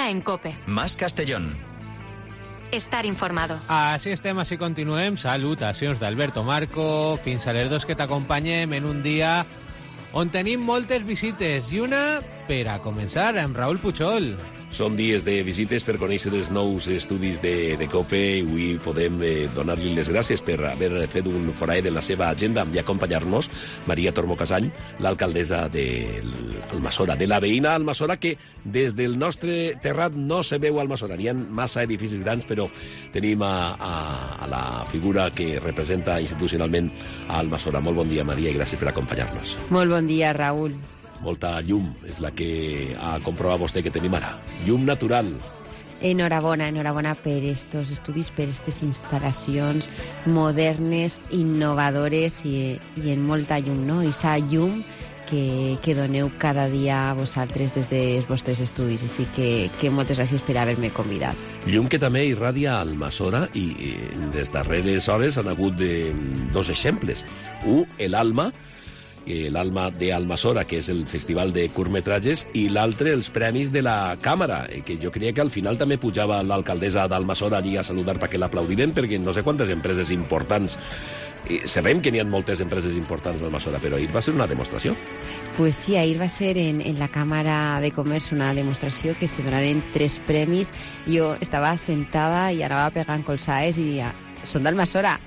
Ahora en COPE. Más Castellón. Estar informado. Així estem, així continuem. Salutacions d'Alberto Marco. Fins a les 2 que t'acompanyem en un dia on tenim moltes visites i una per a començar amb Raül Puchol. Són dies de visites per conèixer els nous estudis de COPE i avui podem donar-li les gràcies per haver fet un foraet en la seva agenda i acompanyar-nos Maria Tormo Casany, l'alcaldessa d'Almassora, de la veïna Almassora, que des del nostre terrat no se veu Almassora. N'hi ha massa edificis grans, però tenim a la figura que representa institucionalment a Almassora. Molt bon dia, Maria, i gràcies per acompanyar-nos. Molt bon dia, Raül. Molta llum és la que ha comprovat vostè que tenim ara. Llum natural. Enhorabona per estos estudis, per aquestes instal·lacions modernes, innovadores i en molta llum, no? Esa llum que doneu cada dia a vosaltres des dels vostres estudis. Així que moltes gràcies per haver-me convidat. Llum que també irradia a Almassora i en les darreres hores han hagut dos exemples. Un, l'Alma d'Almassora, que és el festival de curtmetratges, i l'altre, els premis de la Càmera, que jo creia que al final també pujava l'alcaldessa d'Almassora allí a saludar perquè l'aplaudiren, perquè no sé quantes empreses importants. Sabem que n'hi ha moltes empreses importants d'Almassora, però ahir va ser una demostració. Pues sí, ahir va ser en la Càmera de Comerç una demostració que se donaren 3 premis. Jo estava sentada i anava pegant colzades i deia, són d'Almassora.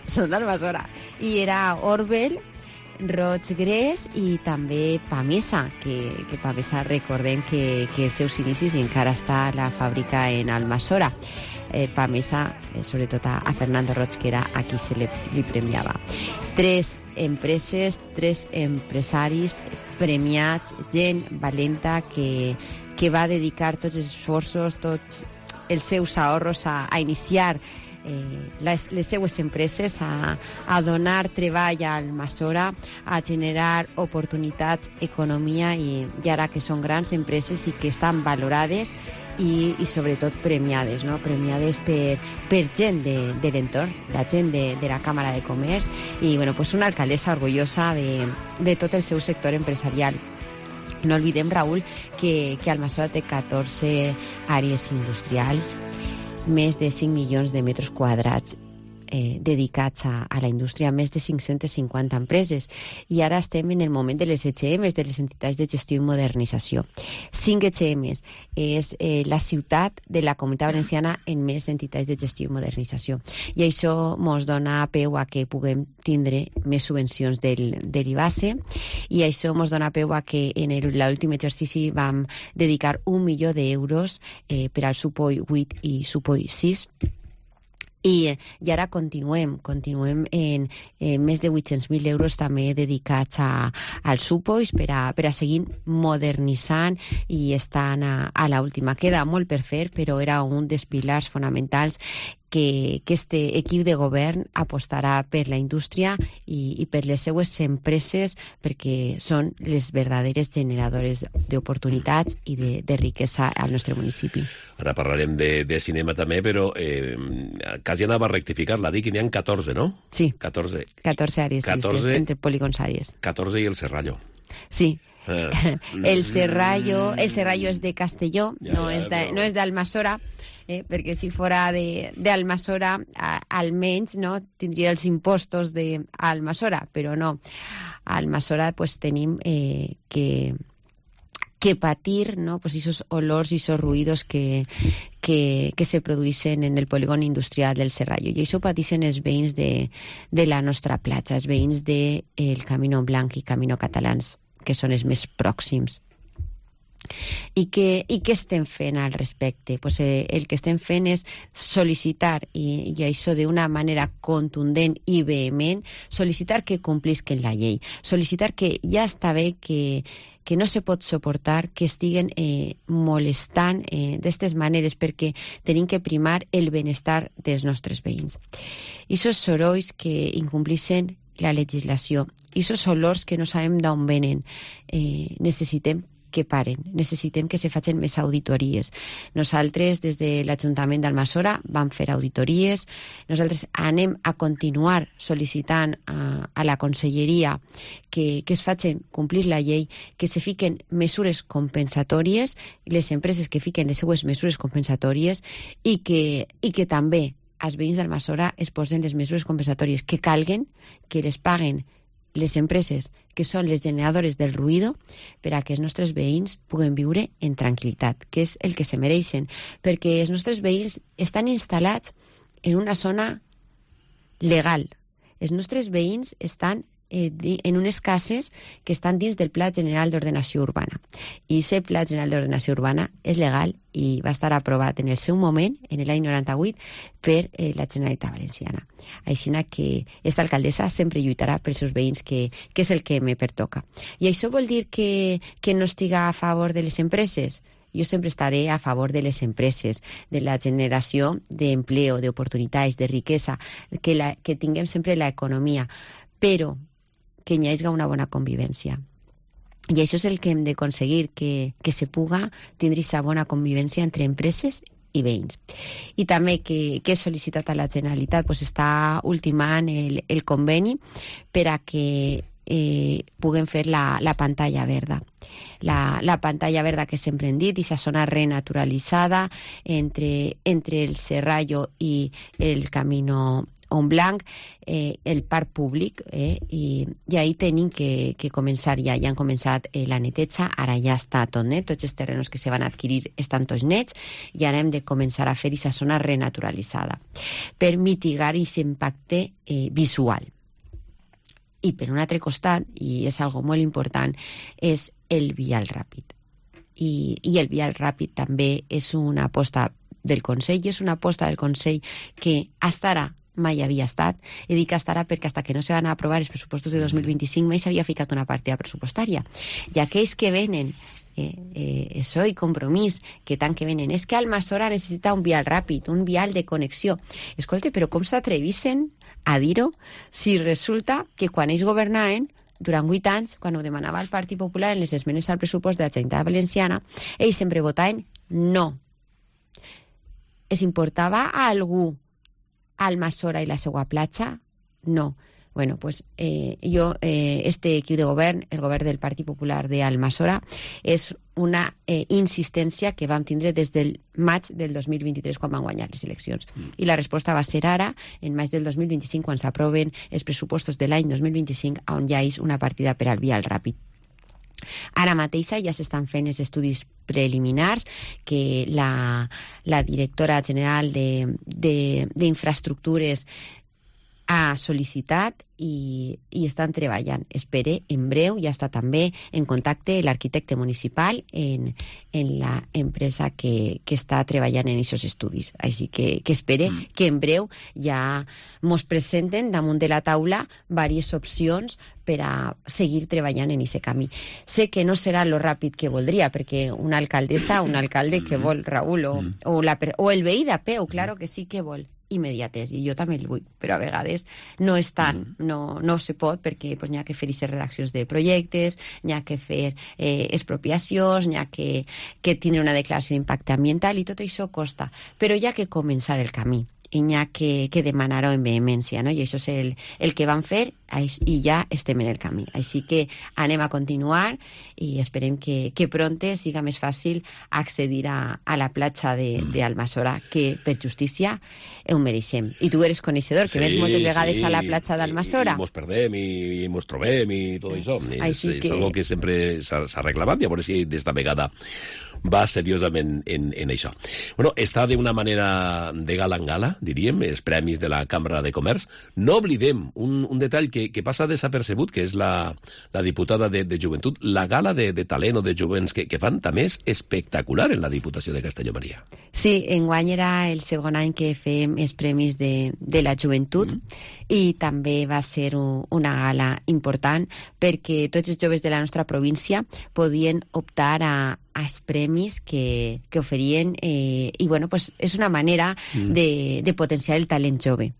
I era Orbel, Roig Gres i també Pamesa, que Pamesa recordem que els seus inicis encara està a la fàbrica en Almassora. Pamesa, sobretot a Fernando Roig, que era a qui se li premiava. 3 empreses, 3 empresaris premiats, gent valenta que va dedicar tots els esforços, tots els seus ahorros a iniciar les seues empreses, a donar treball a Almassora, a generar oportunitats, economia, i ara que són grans empreses i que estan valorades i sobretot premiades, no? Premiades per gent de l'entorn, la gent de la Càmera de Comerç i pues una alcaldessa orgullosa de tot el seu sector empresarial. No oblidem, Raül, que Almassora té 14 àrees industrials, més de 5 milions de metres quadrats dedicats a la indústria, més de 550 empreses. I ara estem en el moment de les ECMs, de les entitats de gestió i modernització. 5 ECMs és la ciutat de la Comunitat Valenciana en més entitats de gestió i modernització. I això ens dona peu a que puguem tindre més subvencions del IBASE, i això ens dona peu a que en l'últim exercici vam dedicar 1 milió d'euros per al Supoi 8 i Supoi 6, i ara continuem en més de 800.000 euros també dedicats als Supois per a seguir modernitzant i estant a l'última. Queda molt per fer, però era un dels pilars fonamentals que este equip de govern apostarà per la indústria i per les seues empreses, perquè són les verdaderes generadores d'oportunitats i de riquesa al nostre municipi. Ara parlarem de cinema també, però quasi anava a rectificar-la, dic que n'hi ha 14, no? Sí, 14 àrees, entre polígons àrees. 14 i el Serrallo. Sí. El Serrallo és de Castelló, no és d'Almassora, perquè si fora d'Almassora almenys no tindria els impostos d'Almassora, però no. A Almassora tenim que patir, no, esos olors i esos ruïdos que se produeixen en el polígon industrial del Serrallo. I això pateixen els veïns de la nostra platja, els veïns del Camino Blanc i Camino Catalans, que són els més pròxims. I què estem fent al respecte? El que estem fent és sol·licitar, i això d'una manera contundent i vehement, sol·licitar que complisquen la llei, sol·licitar que ja està bé que no se pot suportar que estiguen molestant d'aquestes maneres, perquè tenim que primar el benestar dels nostres veïns. I aquests sorolls que incomplixen la legislació, i aquests olors que no sabem d'on venen, necessitem que paren, necessitem que se facin més auditories. Nosaltres, des de l'Ajuntament d'Almassora, vam fer auditories. Nosaltres anem a continuar sol·licitant a la Conselleria que es facin complir la llei, que se fiquen mesures compensatòries, les empreses que fiquen les seues mesures compensatòries i que també als veïns d'Almassora es posen les mesures compensatòries que calguen, que les paguen les empreses que són les generadores del ruïdo per a que els nostres veïns puguen viure en tranquil·litat, que és el que se mereixen, perquè els nostres veïns estan instal·lats en una zona legal. Els nostres veïns estan en unes cases que estan dins del Pla General d'Ordenació Urbana. I aquest Pla General d'Ordenació Urbana és legal i va estar aprovat en el seu moment, en l'any 98, per la Generalitat Valenciana. Així que aquesta alcaldessa sempre lluitarà pels seus veïns, que és el que me pertoca. I això vol dir que no estiga a favor de les empreses? Jo sempre estaré a favor de les empreses, de la generació d'empleo, d'oportunitats, de riquesa, que tinguem sempre l'economia, però que hi hagi una bona convivència. I això és el que hem d'aconseguir, que se puga tindre aquesta bona convivència entre empreses i veïns. I també que he sol·licitat a la Generalitat està ultimant el conveni per a que puguem fer la pantalla verda. La pantalla verda que sempre hem dit, i aquesta zona renaturalitzada entre el Serrallo i el Camino Montblanc, el parc públic, i ahí tenim que començar ja. Ja han començat la neteja, ara ja està tot net, tots els terrenos que se van adquirir estan tots nets, i ara hem de començar a fer aquesta zona renaturalitzada per mitigar aquest impacte visual. I per un altre costat, i és algo molt important, és el vial ràpid. I el vial ràpid també és una aposta del Consell, i és una aposta del Consell que hasta ara mai havia estat. I dic hasta ara perquè hasta que no se van aprovar els pressupostos de 2025 mai s'havia ficat una partida pressupostària. I aquells que venen, això i Compromís, que tant que venen, és que Almassora necessita un vial ràpid, un vial de connexió. Escolta, però com s'atrevisen a dir-ho si resulta que quan ells governaven durant 8 anys, quan ho demanava el Partit Popular en les esmenes al pressupost de la Generalitat Valenciana, ells sempre votaven no. Es importava a algú Almassora i la seva platja? No. Bueno, pues este equip de govern, el govern del Partit Popular d'Almassora, és una insistència que vam tindre des del maig del 2023, quan van guanyar les eleccions. I la resposta va ser ara, en maig del 2025, quan s'aproven els pressupostos de l'any 2025, on ja és una partida per al vial ràpid. Ara mateixa ja s'estan fent els estudis preliminars que la directora general d'Infraestructures ha sol·licitat i estan treballant. Espere, en breu, ja està també en contacte l'arquitecte municipal en la empresa que està treballant en aquests estudis. Així que espere que en breu ja mos presenten damunt de la taula diverses opcions per a seguir treballant en aquest camí. Sé que no serà lo ràpid que voldria, perquè una alcaldessa, un alcalde que vol, Raül, o el veí de peu, claro que sí que vol immediatès, i jo també el vull, però a vegades no és tant, no se pot, perquè n'hi ha que fer aquestes redaccions de projectes, n'hi ha que fer expropiacions, n'hi ha que tindre una declaració d'impacte ambiental, i tot això costa, però hi ha que començar el camí, i n'hi ha que demanar-ho amb vehemència, no? I això és el que vam fer, i ja estem en el camí. Així que anem a continuar i esperem que pronte siga més fàcil accedir a la platja d'Almassora, que per justícia ho mereixem. I tu eres coneixedor, que vens moltes vegades a la platja d'Almassora. I mos perdem i mos trobem i tot això. És algo que sempre s'ha reclamat, i a veure si d'esta vegada va seriosament en això. Bueno, està d'una manera de gala en gala, diríem, els premis de la Cambra de Comerç. No oblidem un detall que passa desapercebut, que és la diputada de Joventut. La gala de talent o de jovents que fan també és espectacular en la Diputació de Castelló Maria. Sí, enguany era el segon any que fem els premis de la joventut, i també va ser una gala important perquè tots els joves de la nostra província podien optar als premis que oferien, i bueno, pues és una manera de potenciar el talent jove.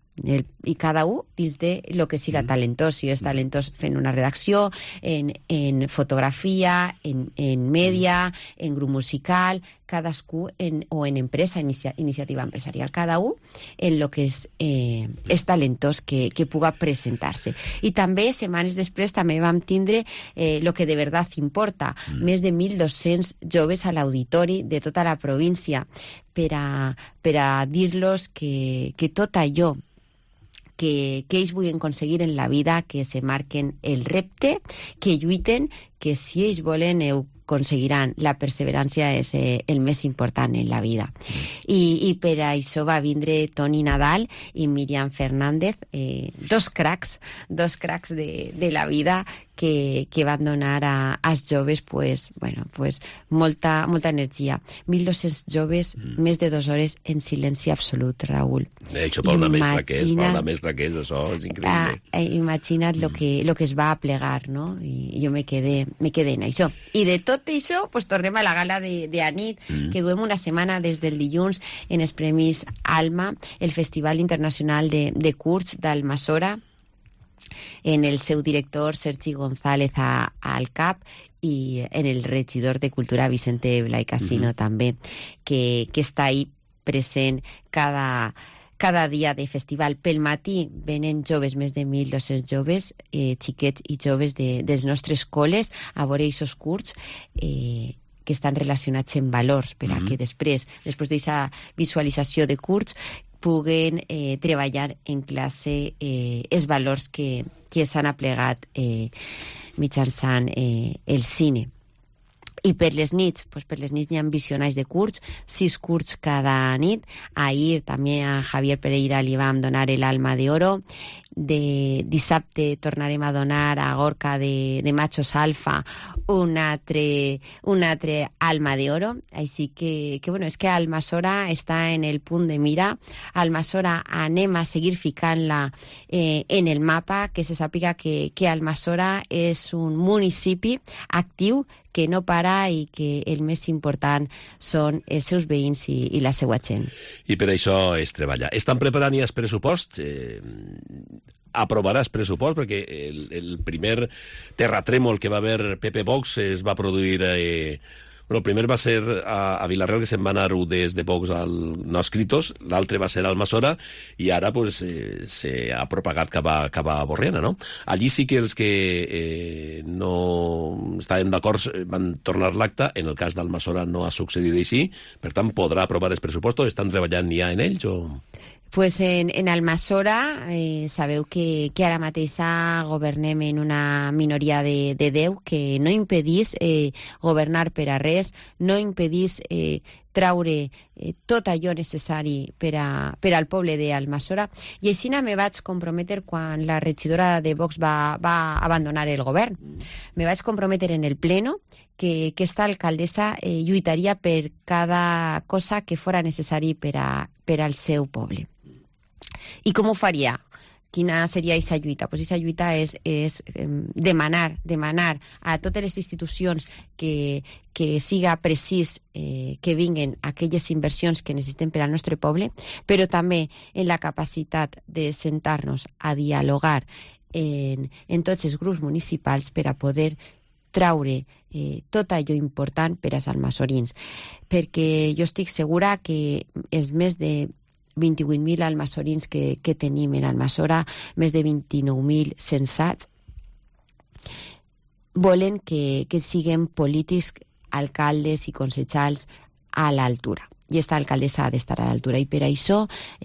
i cada un dins de lo que siga talentós. Si és talentós fent una redacció, en fotografia, en mèdia, en grup musical, cadascú o en empresa, iniciativa empresarial, cada un en lo que és talentós que puga presentar-se. I també, setmanes després, també vam tindre lo que de veritat importa, més de 1.200 joves a l'auditori de tota la província per a dir-los que tot allò que ells vulguin aconseguir en la vida, que se marquen el repte, que lluiten, que si ells volen ho aconseguiran. La perseverància és el més important en la vida. I per això va vindre Toni Nadal i Míriam Fernández, dos cracs de la vida que van donar als joves molta energia. 1.200 joves, més de 2 hores en silenci absolut, Raül. Això per una mestra que és, això és increïble. Imagina't lo que es va aplegar, no? I jo me quedé en això. I de tot això, pues tornem a la gala de Anit, que duem una setmana des del dilluns en els Premis Alma, el Festival Internacional de Curts d'Almassora, en el seu director Sergi González al cap i en el regidor de Cultura Vicente Blai Casino també, que està ahí present cada dia de festival. Pel matí venen joves, més de 1.200 joves, xiquets i joves dels nostres col·les, a veure aquests curts que estan relacionats amb valors, per a que després d'aquesta visualització de curts puguen treballar en classe els valors que s'han aplegat mitjançant el cine. I per les nits n'hi ha visionats de curts, 6 curts cada nit. Ahir també a Javier Pereira li vam donar l'Alma de Oro. De dissabte tornarem a donar a Gorka de Machos Alfa un altre Alma de Oro. Així que és que Almassora està en el punt de mira. Almassora anem a seguir ficant-la en el mapa, que se sàpiga que Almassora és un municipi actiu que no para i que el més important són els seus veïns i la seva gent. I per això es treballa. Estan preparant ja els pressuposts? Aprovaràs pressupost? Perquè el primer terratrèmol que va haver Pepe Vox es va produir... el primer va ser a Vilareal, que se'n va anar des de Vox no escritos, l'altre va ser a Almassora, i ara s'ha propagat cap a Borriana, no? Allí sí que els que no estaven d'acord van tornar l'acte. En el cas d'Almassora no ha succeït així, per tant podrà aprovar els pressupostos. Estan treballant ja en ells o...? Pues en Almassora sabeu que ara mateix governem en una minoria de 10 que no impedís governar per a res, no impedís traure tot allò necessari per al poble d'Almassora. I així me vaig comprometre quan la regidora de Vox va abandonar el govern. Me vaig comprometre en el pleno que aquesta alcaldessa lluitaria per cada cosa que fora necessari per al seu poble. I com ho faria? Quina seria aquesta lluita? Pues aquesta lluita és demanar a totes les institucions que siga precís que vinguen aquelles inversions que necessitem per al nostre poble, però també en la capacitat de sentar-nos a dialogar en tots els grups municipals per a poder traure tot allò important per als almassorins. Perquè jo estic segura que els més de 28.000 almassorins que tenim en Almassora, més de 29.000 censats, volen que siguem polítics, alcaldes i consellers a l'altura. I aquesta alcaldessa ha d'estar a l'altura. I per això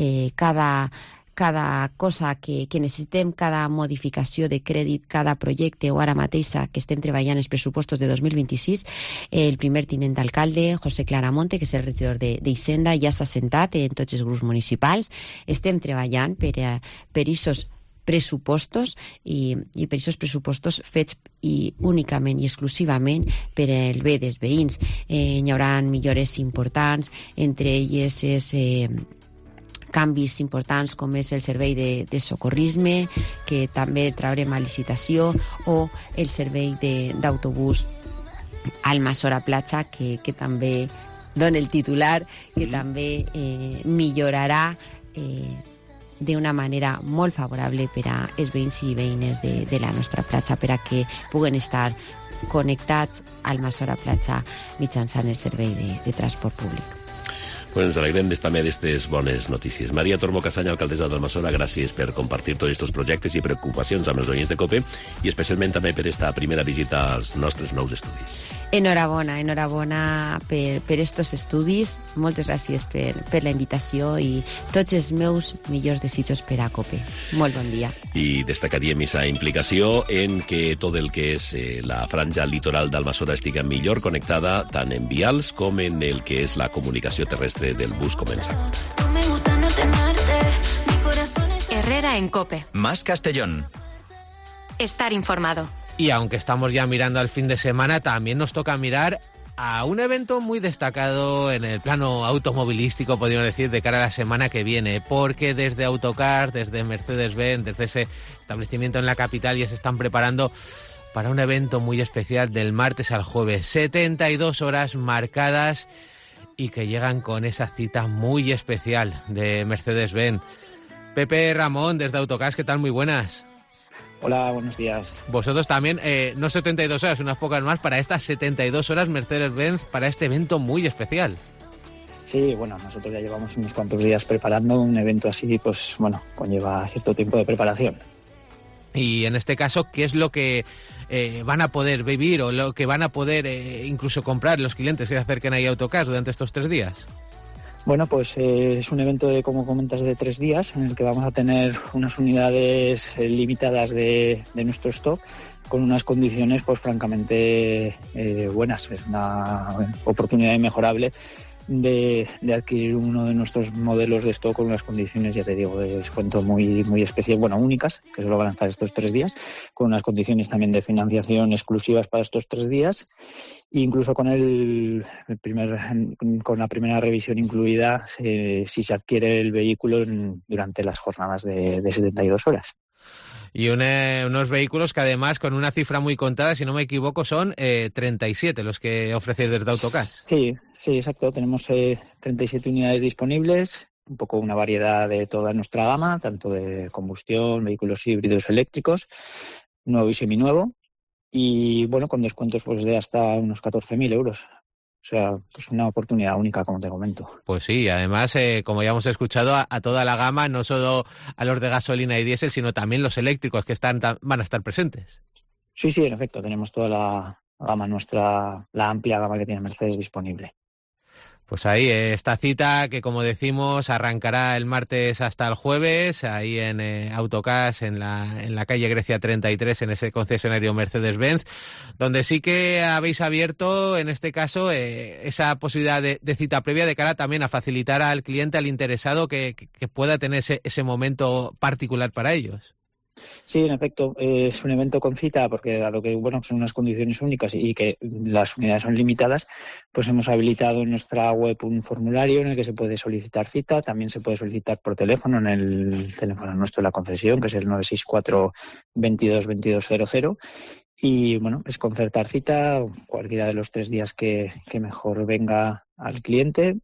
cada cosa que necessitem, cada modificació de crèdit, cada projecte, o ara mateixa que estem treballant els pressupostos de 2026, el primer tinent d'alcalde, José Claramonte, que és el regidor d'Hisenda, ja s'ha sentat en tots els grups municipals. Estem treballant per aquests pressupostos i per aquests pressupostos fets únicament i exclusivament per al bé dels veïns. Hi haurà millores importants, entre elles és canvis importants com és el servei de socorrisme, que també traurem a licitació, o el servei d'autobús Almassora Platja, que també dona el titular, que també millorarà d'una manera molt favorable per a els veïns i veïnes de la nostra platja, per a que puguen estar connectats al Almassora Platja mitjançant el servei de transport públic. Bueno, ens alegrem també d'aquestes bones notícies. Maria Tormo Casany, alcaldessa d'Almassora, gràcies per compartir tots aquests projectes i preocupacions amb els oients de COPE i especialment també per esta primera visita als nostres nous estudis. Enhorabona per estos estudis. Moltes gràcies per la invitació i tots els meus millors desitjos per a COPE. Molt bon dia. I destacaríem aquesta implicació en que tot el que és la franja litoral d'Almassora estigui millor connectada tant en vials com en el que és la comunicació terrestre del bus comença. Herrera en COPE. Más Castellón. Estar informado. Y aunque estamos ya mirando al fin de semana, también nos toca mirar a un evento muy destacado en el plano automovilístico, podríamos decir, de cara a la semana que viene, porque desde Autocar, desde Mercedes-Benz, desde ese establecimiento en la capital, ya se están preparando para un evento muy especial del martes al jueves. 72 horas marcadas y que llegan con esa cita muy especial de Mercedes-Benz. Pepe Ramón, desde Autocars, ¿qué tal? Muy buenas. Hola, buenos días. Vosotros también, no 72 horas, unas pocas más, para estas 72 horas Mercedes-Benz, para este evento muy especial. Sí, bueno, nosotros ya llevamos unos cuantos días preparando un evento así, pues bueno, conlleva cierto tiempo de preparación. Y en este caso, ¿qué es lo que van a poder vivir o lo que van a poder incluso comprar los clientes que se acerquen ahí a Autocars durante estos 3 días? Bueno, pues es un evento de, como comentas, de 3 días en el que vamos a tener unas unidades limitadas de nuestro stock con unas condiciones pues francamente buenas. Es una oportunidad inmejorable de adquirir uno de nuestros modelos de stock con unas condiciones, ya te digo, de descuento muy especial, bueno, únicas, que solo van a estar estos 3 días, con unas condiciones también de financiación exclusivas para estos 3 días, e incluso con con la primera revisión incluida si se adquiere el vehículo durante las jornadas de 72 horas. Y unos vehículos que además, con una cifra muy contada, si no me equivoco, son 37 los que ofrecéis desde Autocar. Sí, exacto. Tenemos 37 unidades disponibles, un poco una variedad de toda nuestra gama, tanto de combustión, vehículos híbridos, eléctricos, nuevo y seminuevo, y bueno, con descuentos pues de hasta unos 14.000 euros. O sea, pues una oportunidad única, como te comento. Pues sí, además, como ya hemos escuchado, a toda la gama, no solo a los de gasolina y diésel, sino también los eléctricos que van a estar presentes. Sí, en efecto, tenemos toda la gama nuestra, la amplia gama que tiene Mercedes disponible. Pues ahí, esta cita que, como decimos, arrancará el martes hasta el jueves, ahí en Autocars, en la calle Grecia 33, en ese concesionario Mercedes-Benz, donde sí que habéis abierto, en este caso, esa posibilidad de cita previa de cara también a facilitar al cliente, al interesado, que pueda tener ese momento particular para ellos. Sí, en efecto, es un evento con cita porque dado que bueno son unas condiciones únicas y que las unidades son limitadas, pues hemos habilitado en nuestra web un formulario en el que se puede solicitar cita. También se puede solicitar por teléfono en el teléfono nuestro de la concesión, que es el 964 22 2200. Y bueno, es concertar cita cualquiera de los 3 días que mejor venga al cliente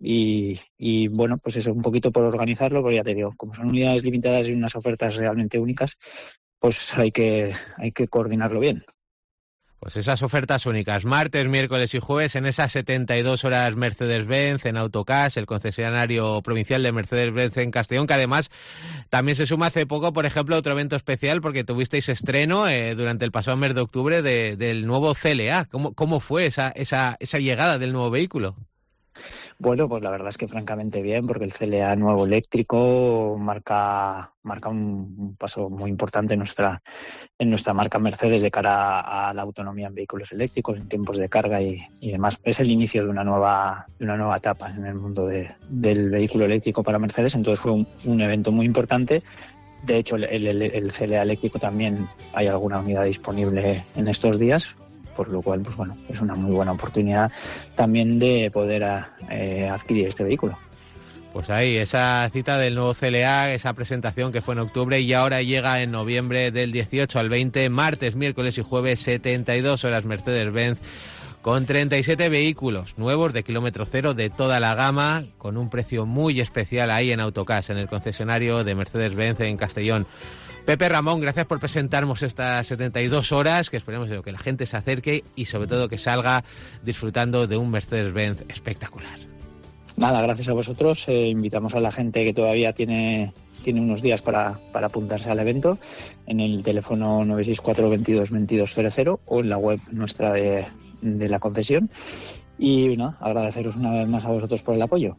y bueno, pues eso, un poquito por organizarlo, porque ya te digo, como son unidades limitadas y unas ofertas realmente únicas, pues hay que coordinarlo bien. Pues esas ofertas únicas, martes, miércoles y jueves, en esas 72 horas Mercedes-Benz en Autocars, el concesionario provincial de Mercedes-Benz en Castellón, que además también se suma hace poco, por ejemplo, otro evento especial, porque tuvisteis estreno durante el pasado mes de octubre del nuevo CLA. ¿Cómo fue esa llegada del nuevo vehículo? Bueno, pues la verdad es que francamente bien, porque el CLA nuevo eléctrico marca un paso muy importante en nuestra marca Mercedes de cara a la autonomía en vehículos eléctricos, en tiempos de carga y demás. Es el inicio de una nueva etapa en el mundo del vehículo eléctrico para Mercedes, entonces fue un evento muy importante. De hecho, el CLA eléctrico también hay alguna unidad disponible en estos días, por lo cual, pues bueno, es una muy buena oportunidad también de poder adquirir este vehículo. Pues ahí, esa cita del nuevo CLA, esa presentación que fue en octubre y ahora llega en noviembre del 18 al 20, martes, miércoles y jueves, 72 horas Mercedes-Benz, con 37 vehículos nuevos de kilómetro cero de toda la gama, con un precio muy especial ahí en Autocars, en el concesionario de Mercedes-Benz en Castellón. Pepe Ramón, gracias por presentarnos estas 72 horas, que esperemos que la gente se acerque y sobre todo que salga disfrutando de un Mercedes-Benz espectacular. Nada, gracias a vosotros. Invitamos a la gente que todavía tiene unos días para apuntarse al evento en el teléfono 964 22 2200 o en la web nuestra de la concesión. Y no, agradeceros una vez más a vosotros por el apoyo.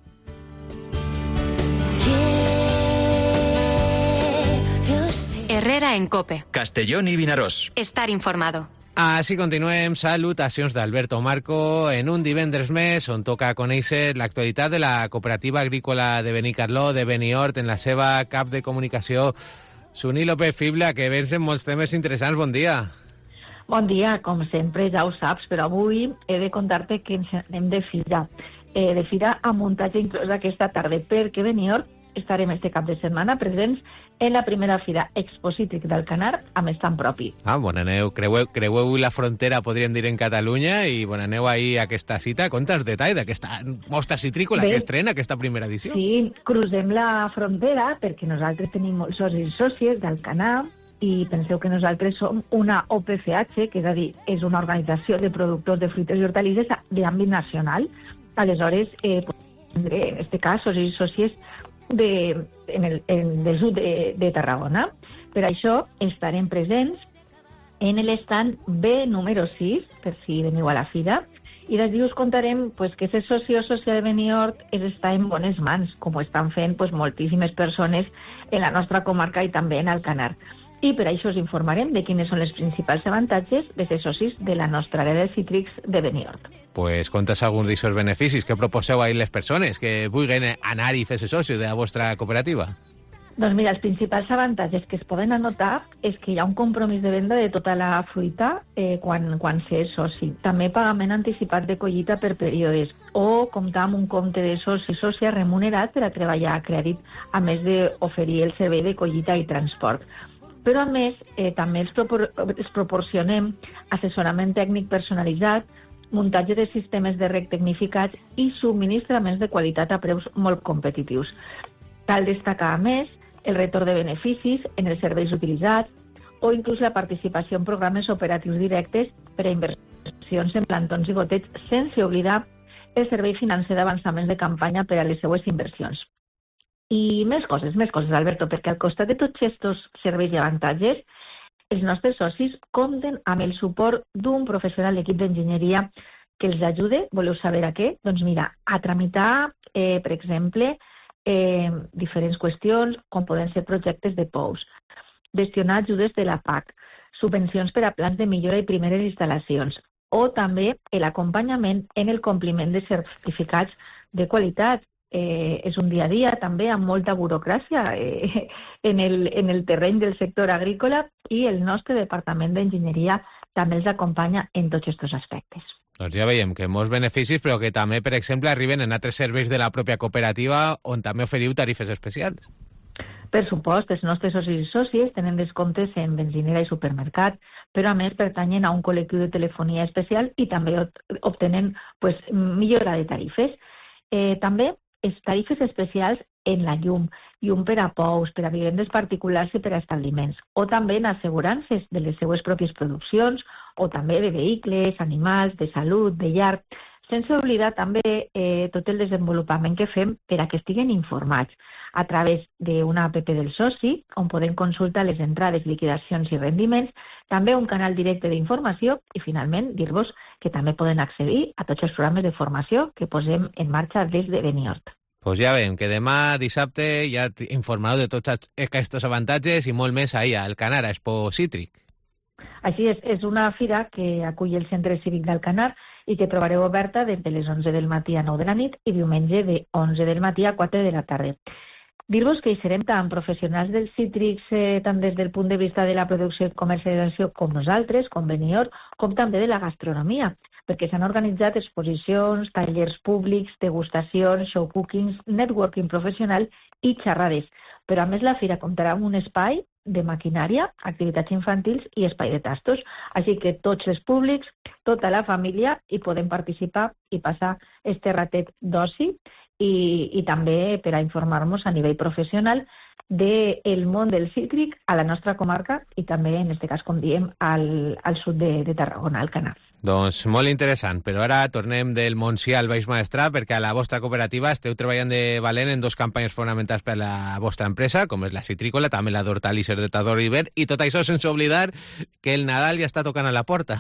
Herrera en COPE. Castellón i Vinaròs. Estar informado. Així continuem. Salutacions d'Alberto Marco en un divendres més on toca conèixer l'actualitat de la cooperativa agrícola de Benicarló, de Benihort, en la seva cap de comunicació, Suni López Fibla, que vens en molts temes interessants. Bon dia. Bon dia, com sempre, ja ho saps, però avui he de contar-te que ens anem de fira a muntatge inclòs aquesta tarda, perquè Benihort estarem este cap de setmana presents en la primera fira Expo Cítric d'Alcanar amb estant propi. Bon, aneu, creueu la frontera, podríem dir, en Catalunya, i aneu ahir a aquesta cita. Conta'ns detall d'aquesta mostra citrícola que estrena aquesta primera edició. Sí, crucem la frontera perquè nosaltres tenim molts socis i sòcies d'Alcanar i penseu que nosaltres som una OPCH, que és a dir, és una organització de productors de fruites i hortalisses d'àmbit nacional. Aleshores, en aquest cas, socis i sòcies del sud de Tarragona. Per això estarem presents en l'estand B número 6, per si veniu a la fira, i d'ací us contarem que ser soci o sòcia de Benihort és estar en bones mans, com ho estan fent moltíssimes persones en la nostra comarca i també en Alcanar. I per això us informarem de quines són els principals avantatges de ser socis de la nostra àrea de cítrics de Benihort. Pues contes alguns d'aquests beneficis que proposeu a les persones que vulguin anar i fer-se soci de la vostra cooperativa. Doncs mira, els principals avantatges que es poden anotar és que hi ha un compromís de venda de tota la fruita quan s'és soci. També pagament anticipat de collita per períodes o comptar amb un compte de soci i sòcia remunerat per a treballar a crèdit, a més d'oferir el servei de collita i transport. Però, a més, també els proporcionem assessorament tècnic personalitzat, muntatge de sistemes de reg tecnificats i subministraments de qualitat a preus molt competitius. Cal destacar, a més, el retorn de beneficis en els serveis utilitzats o inclús la participació en programes operatius directes per a inversions en plantons i gotets, sense oblidar el servei financer d'avançaments de campanya per a les seues inversions. I més coses, Alberto, perquè al costat de tots aquests serveis i avantatges, els nostres socis compten amb el suport d'un professional d'equip d'enginyeria que els ajude, voleu saber a què? Doncs mira, a tramitar, per exemple, diferents qüestions, com poden ser projectes de POUs, gestionar ajudes de la PAC, subvencions per a plans de millora i primeres instal·lacions, o també l'acompanyament en el compliment de certificats de qualitat. És un dia a dia també amb molta burocràcia en el terreny del sector agrícola i el nostre departament d'enginyeria també els acompanya en tots aquests aspectes. Doncs ja veiem que molts beneficis, però que també, per exemple, arriben en altres serveis de la pròpia cooperativa on també oferiu tarifes especials. Per supost, els nostres socis i sòcies tenen descomptes en benzinera i supermercat, però a més pertanyen a un col·lectiu de telefonia especial i també obtenen millora de tarifes. També tarifes especials en la llum per a pous, per a vivendes particulars i per a establiments, o també en assegurances de les seues pròpies produccions, o també de vehicles, animals, de salut, de llar, sense oblidar també tot el desenvolupament que fem per a que estiguen informats a través d'una app del soci, on poden consultar les entrades, liquidacions i rendiments, també un canal directe d'informació i, finalment, dir-vos que també poden accedir a tots els programes de formació que posem en marxa des de Benihort. Pues ja veiem que demà, dissabte, ja informareu de tots aquests avantatges i molt més ahir a Alcanar, a Expo Cítric. Així és una fira que acull el Centre Cívic d'Alcanar i que trobareu oberta des de les 11 del matí a 9 de la nit i diumenge de 11 del matí a 4 de la tarda. Dir-vos que hi serem tant professionals dels cítrics, tant des del punt de vista de la producció i comercialització com nosaltres, com Benihort, com també de la gastronomia, perquè s'han organitzat exposicions, tallers públics, degustacions, showcookings, networking professional i xerrades. Però a més la fira comptarà amb un espai de maquinària, activitats infantils i espai de tastos. Així que tots els públics, tota la família hi podem participar i passar este ratet d'oci i també per a informar-nos a nivell professional del món del cítric a la nostra comarca i també, en aquest cas, com diem, al sud de Tarragona, al Canal. Doncs molt interessant, però ara tornem del Montsià al Baix Maestrat perquè a la vostra cooperativa esteu treballant de valent en 2 campanyes fonamentals per a la vostra empresa, com és la citrícola, també la d'hortalisses de tardor i hivern, i tot això sense oblidar que el Nadal ja està tocant a la porta.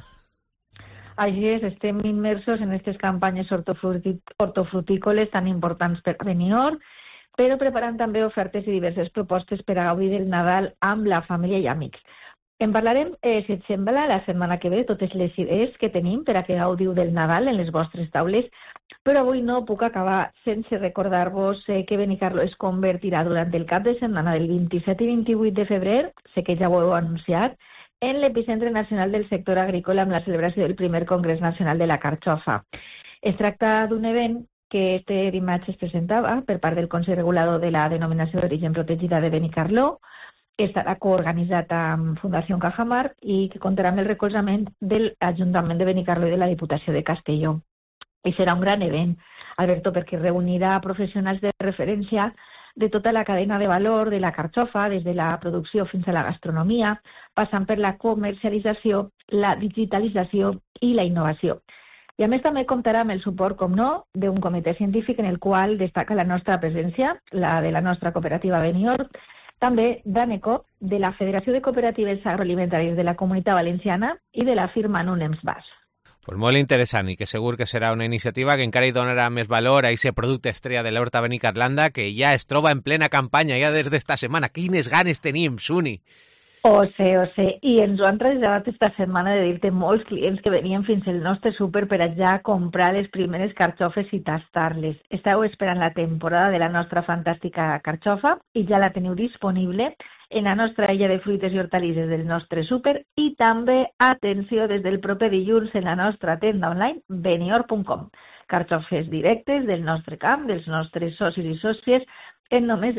Així és, estem immersos en aquestes campanyes hortofrutícoles tan importants per a Benidorm, però preparant també ofertes i diverses propostes per a gaudir del Nadal amb la família i amics. En parlarem, si et sembla, la setmana que ve, totes les idees que tenim per a que gaudiu del Nadal en les vostres taules, però avui no puc acabar sense recordar-vos que Benicarló es convertirà durant el cap de setmana del 27 i 28 de febrer, sé que ja ho heu anunciat, en l'epicentre nacional del sector agrícola amb la celebració del primer Congrés Nacional de la Carxofa. Es tracta d'un event que este dimarts es presentava per part del Consell Regulador de la Denominació d'Origen Protegida de Benicarló, estarà coorganitzat amb Fundació Cajamar i que comptarà amb el recolzament de l'Ajuntament de Benicarló i de la Diputació de Castelló. I serà un gran event, Alberto, perquè reunirà professionals de referència de tota la cadena de valor de la carxofa, des de la producció fins a la gastronomia, passant per la comercialització, la digitalització i la innovació. I a més també comptarà amb el suport, com no, d'un comitè científic en el qual destaca la nostra presència, la de la nostra cooperativa Benidorm, també d'ANECO, de la Federació de Cooperatives Agroalimentàries de la Comunitat Valenciana i de la firma Nunems Bas. Pues molt interessant i que segur que serà una iniciativa que encara hi donarà més valor a aquest producte estrella de l'Horta Benicarlanda que ja es troba en plena campanya ja des d'esta setmana. Quines ganes tenim, Suni! Ho sé. I ens ho han traslladat esta setmana de dir-te molts clients que venien fins al nostre súper per allà a comprar les primeres carxofes i tastar-les. Esteu esperant la temporada de la nostra fantàstica carxofa i ja la teniu disponible en la nostra illa de fruites i hortalisses del nostre súper i també, atenció, des del proper dilluns en la nostra tenda online benidorm.com. Carxofes directes del nostre camp, dels nostres socis i sòcies, en només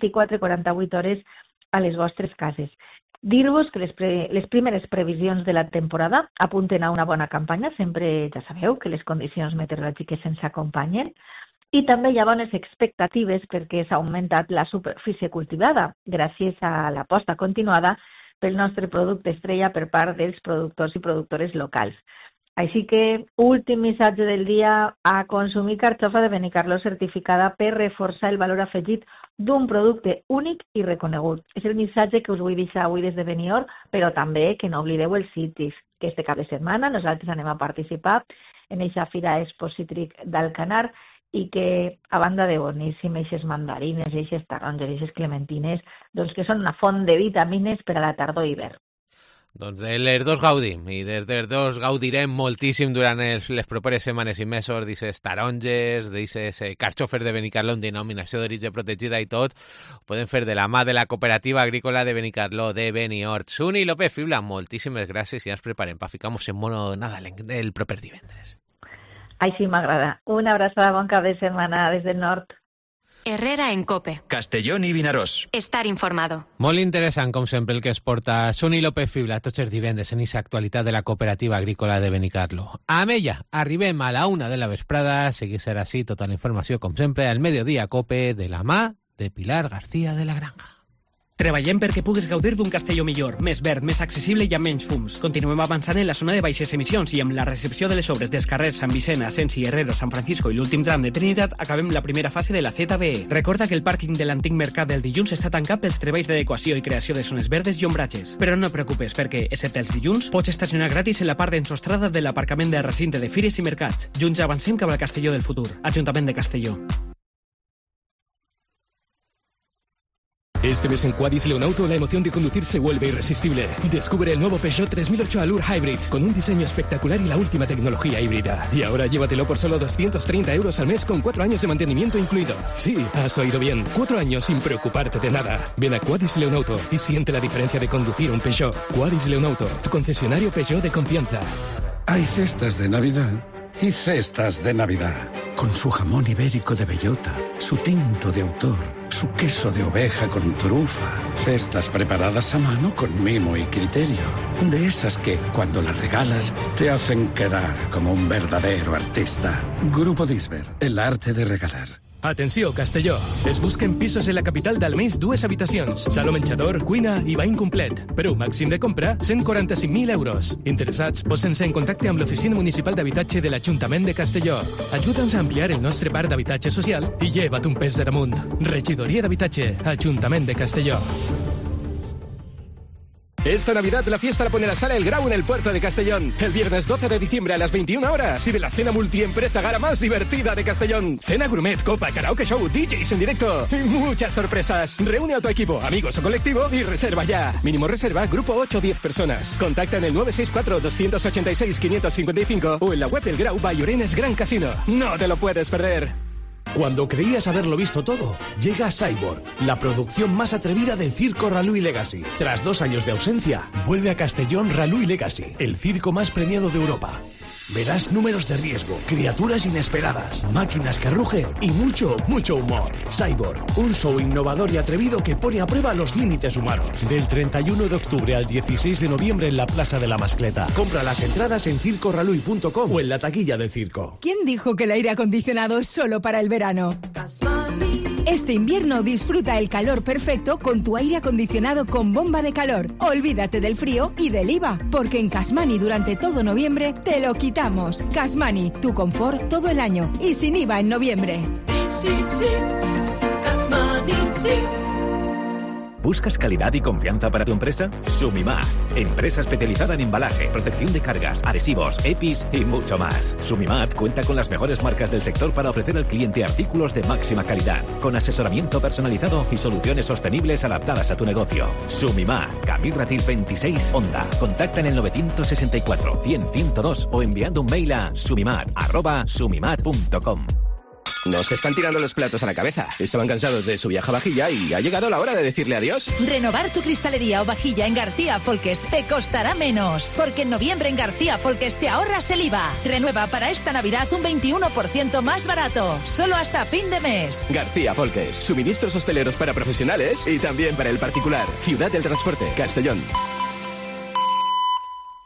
24-48 hores a les vostres cases. Dir-vos que les primeres previsions de la temporada apunten a una bona campanya, sempre ja sabeu que les condicions meteorològiques ens acompanyen, i també hi ha bones expectatives perquè s'ha augmentat la superfície cultivada gràcies a l'aposta continuada pel nostre producte estrella per part dels productors i productores locals. Així que, últim missatge del dia, a consumir carxofa de Benicarló certificada per reforçar el valor afegit d'un producte únic i reconegut. És el missatge que us vull deixar avui des de Benidorm, però també que no oblideu els cítrics, que este cap de setmana nosaltres anem a participar en aquesta Fira Expo Cítric d'Alcanar i que, a banda de boníssimes, aquestes mandarines, aquestes taronges, aquestes clementines, doncs que són una font de vitamines per a la tardor i hivern. Doncs de les dos gaudim, i des dels dos gaudirem moltíssim durant les properes setmanes i mesos d'aquestes taronges, d'aquestes carxofes de Benicarló en denominació d'origen protegida i tot. Ho podem fer de la mà de la cooperativa agrícola de Benicarló, de Benihort. Suni López Fibla, moltíssimes gràcies i ens preparem per ficar-nos en mono nadalenc del proper divendres. Així m'agrada. Una abraçada, bon cap de setmana des del nord. Herrera en COPE. Castellón i Vinaròs. Estar informado. Molt interessant, com sempre, el que es porta Suni López Fibla tots els divendres en aquesta actualitat de la cooperativa agrícola de Benicarló. Amb ella arribem a la 1 de la vesprada. Seguir serà així tota la informació, com sempre, al Mediodía COPE de la mà de Pilar García de la Granja. Treballem perquè puguis gaudir d'un Castelló millor, més verd, més accessible i amb menys fums. Continuem avançant en la zona de baixes emissions i amb la recepció de les obres dels carrers Sant Vicent, Asensi, Herrero, Sant Francisco i l'últim tram de Trinitat acabem la primera fase de la ZBE. Recorda que el pàrquing de l'antic mercat del dilluns està tancat pels treballs d'adequació i creació de zones verdes i ombratges. Però no et preocupes perquè, excepte els dilluns, pots estacionar gratis en la part d'ensostrada de l'aparcament del recinte de fires i mercats. Junts avancem cap al Castelló del futur. Ajuntament de Castelló. Este mes en Quadis Leonauto la emoción de conducir se vuelve irresistible. Descubre el nuevo Peugeot 3008 Allure Hybrid con un diseño espectacular y la última tecnología híbrida. Y ahora llévatelo por solo 230 euros al mes con 4 años de mantenimiento incluido. Sí, has oído bien. 4 años sin preocuparte de nada. Ven a Quadis Leonauto y siente la diferencia de conducir un Peugeot. Quadis Leonauto, tu concesionario Peugeot de confianza. Hay cestas de Navidad y cestas de Navidad. Con su jamón ibérico de bellota, su tinto de autor, su queso de oveja con trufa, cestas preparadas a mano con mimo y criterio. De esas que, cuando las regalas, te hacen quedar como un verdadero artista. Grupo Disber, el arte de regalar. Atenció, Castelló. Es busquen pisos en la capital d'almenys 2 habitacions. Saló menjador, cuina i bany complet. Preu màxim de compra, 145.000 euros. Interessats, posen-se en contacte amb l'Oficina Municipal d'Habitatge de l'Ajuntament de Castelló. Ajuda'ns a ampliar el nostre parc d'habitatge social i lleva't un pes de damunt. Regidoria d'Habitatge, Ajuntament de Castelló. Esta Navidad la fiesta la pone la Sala El Grau en el puerto de Castellón. El viernes 12 de diciembre a las 21 horas. Y de la cena multiempresa gala más divertida de Castellón. Cena gourmet, copa, karaoke show, DJs en directo. Y muchas sorpresas. Reúne a tu equipo, amigos o colectivo y reserva ya. Mínimo reserva, grupo 8 o 10 personas. Contacta en el 964-286-555 o en la web del Grau by Orenes Gran Casino. No te lo puedes perder. Cuando creías haberlo visto todo, llega Cyborg, la producción más atrevida del circo Ralui Legacy. Tras 2 años de ausencia, vuelve a Castellón Ralui Legacy, el circo más premiado de Europa. Verás números de riesgo, criaturas inesperadas, máquinas que rugen y mucho, mucho humor. Cyborg, un show innovador y atrevido que pone a prueba los límites humanos. Del 31 de octubre al 16 de noviembre en la Plaza de la Mascleta. Compra las entradas en circoralui.com o en la taquilla del circo. ¿Quién dijo que el aire acondicionado es solo para el verano? Este invierno disfruta el calor perfecto con tu aire acondicionado con bomba de calor. Olvídate del frío y del IVA, porque en Casmani durante todo noviembre te lo quitamos. Casmani, tu confort todo el año y sin IVA en noviembre. Sí, Casmani, sí. ¿Buscas calidad y confianza para tu empresa? Sumimat, empresa especializada en embalaje, protección de cargas, adhesivos, EPIs y mucho más. Sumimat cuenta con las mejores marcas del sector para ofrecer al cliente artículos de máxima calidad, con asesoramiento personalizado y soluciones sostenibles adaptadas a tu negocio. Sumimat, Camil Ratil 26, Onda. Contacta en el 964-100-102 o enviando un mail a sumimat@sumimat.com. Nos están tirando los platos a la cabeza. Estaban cansados de su viaje a vajilla y ha llegado la hora de decirle adiós. Renovar tu cristalería o vajilla en García Folques te costará menos. Porque en noviembre en García Folques te ahorras el IVA. Renueva para esta Navidad un 21% más barato. Solo hasta fin de mes. García Folques. Suministros hosteleros para profesionales y también para el particular. Ciudad del Transporte, Castellón.